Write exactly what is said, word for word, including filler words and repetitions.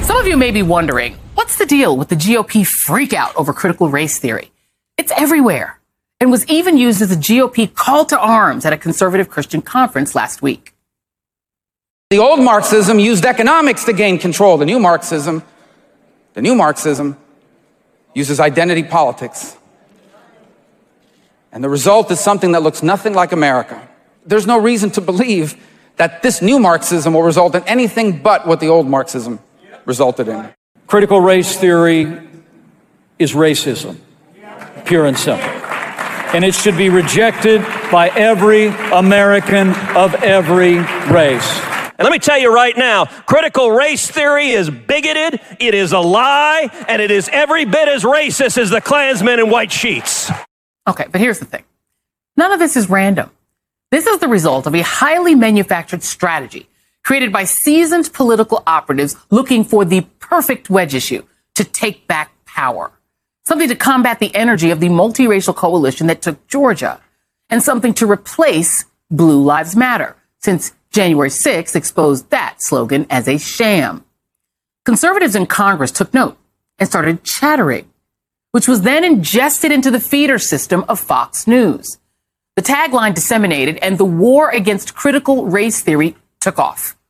Some of you may be wondering, what's the deal with the G O P freakout over critical race theory? It's everywhere and was even used as a G O P call to arms at a conservative Christian conference last week. The old Marxism used economics to gain control. The new Marxism, the new Marxism uses identity politics. And the result is something that looks nothing like America. There's no reason to believe that this new Marxism will result in anything but what the old Marxism resulted in. Critical race theory is racism, pure and simple. And it should be rejected by every American of every race. And let me tell you right now, critical race theory is bigoted, it is a lie, and it is every bit as racist as the Klansmen in white sheets. Okay, but here's the thing. None of this is random. This is the result of a highly manufactured strategy created by seasoned political operatives looking for the perfect wedge issue to take back power. Something to combat the energy of the multiracial coalition that took Georgia, and something to replace Blue Lives Matter, since January sixth exposed that slogan as a sham. Conservatives in Congress took note and started chattering, which was then ingested into the feeder system of Fox News. The tagline disseminated and the war against critical race theory took off.